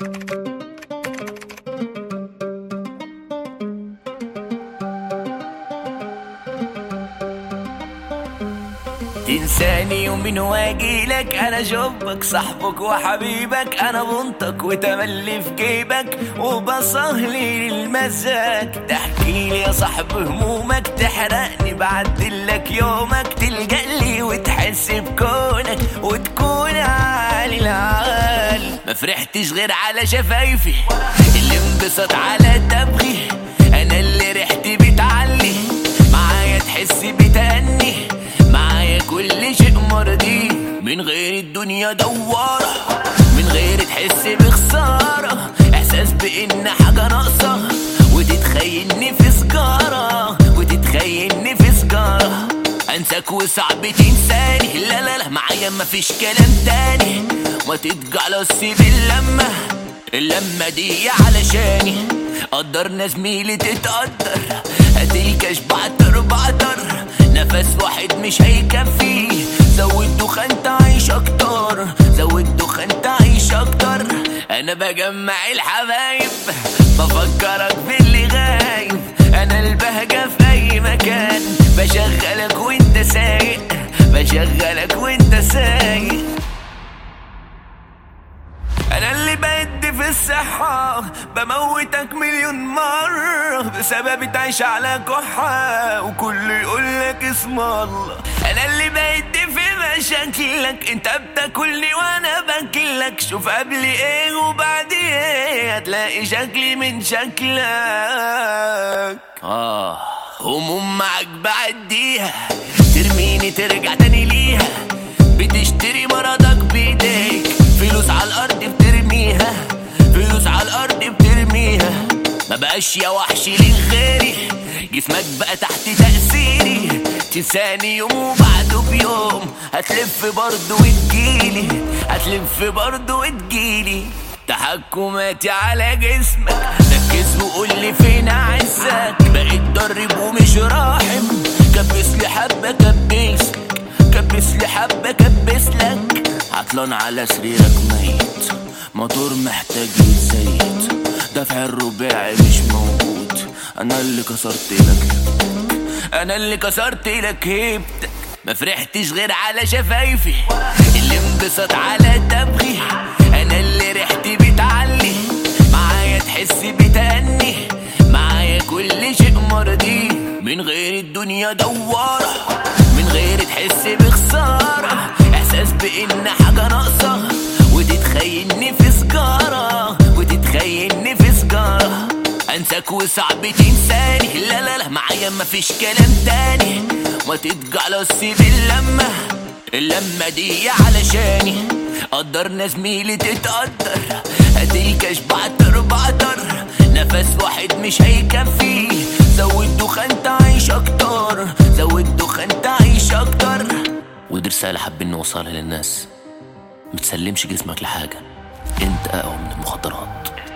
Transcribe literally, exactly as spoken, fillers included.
تنساني يومين واجيلك، انا جبك صاحبك وحبيبك، انا بنطك وتملي في جيبك وبصهلي للمزاج. تحكيلي يا صاحب همومك، تحرقني بعدلك يومك، تلجألي وتحس بكونك وتكون عالي العال. ما فرحتش غير على شفايفي اللي انبسط على دمغي، انا اللي ريحتي بتعلي معايا تحس بتأني، معايا كل شيء مرضي من غير الدنيا دوارة، من غير تحس بخسارة، احساس بان حاجة ناقصة وتتخيلني في سجارة، وتتخيلني في سجارة. انساك وصعب تنساني، لا لا لا معايا مفيش كلام تاني، ما تتجعلص باللمة، اللمة دي علشاني قدرنا زميلي تتقدر، هتلكش بعتر بعتر، نفس واحد مش هيكفي، زود دخان تعيش اكتر، زود دخان تعيش اكتر. انا بجمع الحبايب بفكرك باللي غايب، انا البهجة في اي مكان، بشغلك وانت سايق، بشغلك وانت سايق. انا اللي بدي في الصحة بموتك مليون مرة، بسبب تعيش على كحة وكل يقولك اسم الله. انا اللي بدي في مشاكلك، انت بتاكلني وانا باكلك، شوف قبل ايه وبعد ايه هتلاقي شكلي من شكلك. اه هموم معاك بعديها، ترميني ترجع تاني ليها، بتشتري مرضك بايديك، فلوس على الارض بترميها، فلوس على الارض بترميها. ما بقاش يا وحشي لغيري، جسمك بقى تحت تأثيري، تنساني يوم وبعده بيوم، هتلف برضه وتجيلي، هتلف برضه وتجيلي. تحكماتي على جسمك، ركز وقولي فين عزك، بقيت درب ومش راحم، كبسلي حبة كبس، كبسلي حبة كبسلك. عطلان على سريرك ميت، موتور محتاج يتزيت، دفع الرباعي مش موجود، انا اللي كسرت لك، انا اللي كسرت لك هيبتك. ما فرحتش غير على شفايفي اللي انبسط على دمغي، انا اللي ريحتي بتعلي معايا تحس بتأني، معايا كل شيء مرضي من غير الدنيا دوارة، من غير تحس بخسارة، احساس بان حاجة ناقصة وتتخيلني في سجارة، وتتخيلني في سجارة. انساك وصعب تنساني، لا لا لا معايا مفيش كلام تاني، ما تتجعلص باللمة، اللمة دي علشاني قدرنا زميلي تتقدر، هتلكش بعتر بعتر، نفس واحد مش هيكفي، زود دخان تعيش اكتر، زود دخان تعيش اكتر. ودي رسالة حابين نوصلها للناس، متسلمش جسمك لحاجة، انت اقوى من المخدرات.